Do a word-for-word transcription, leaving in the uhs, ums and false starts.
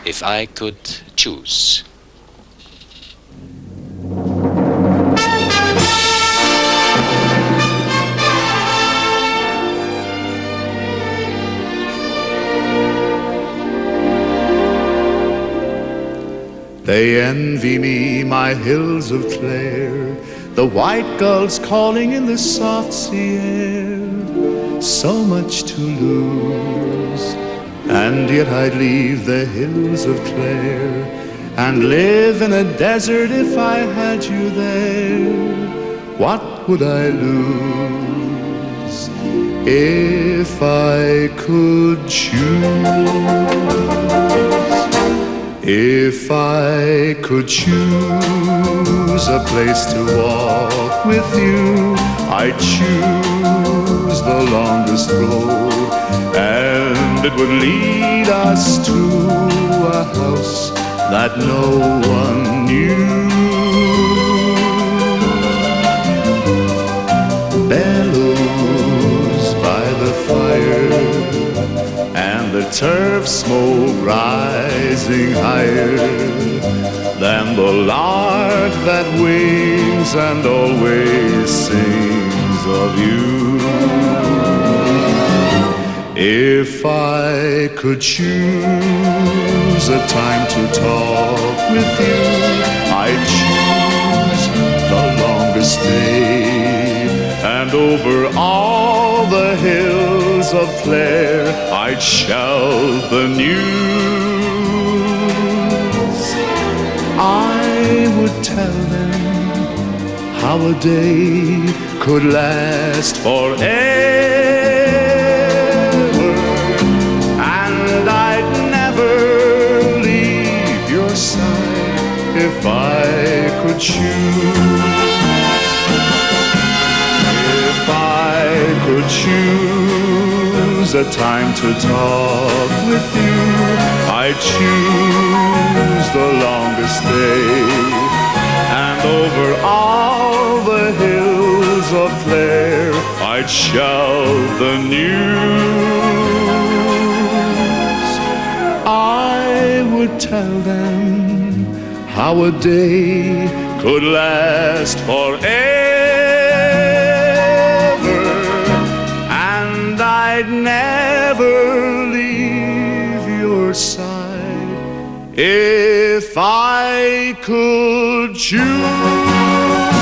If I could choose. They envy me, my hills of Clare, the white gulls calling in the soft sea air. So much to lose, and yet I'd leave the hills of Clare and live in a desert if I had you there. What would I lose if I could choose? If I could choose a place to walk with you, I'd choose the longest road, and it would lead us to a house that no one knew. Bellows by the fire, and the turf smoke rising higher than the lark that wings and always sings of you. If I could choose a time to talk with you, I'd choose the longest day, and over all the hills of Clare I'd shout the news. I would tell them how a day could last forever, and I'd never leave your side if I could choose. If I could choose a time to talk with you, I'd choose the longest day, and over all the hills of Clare I'd shout the news. I would tell them how a day could last forever, I'd never leave your side if I could choose.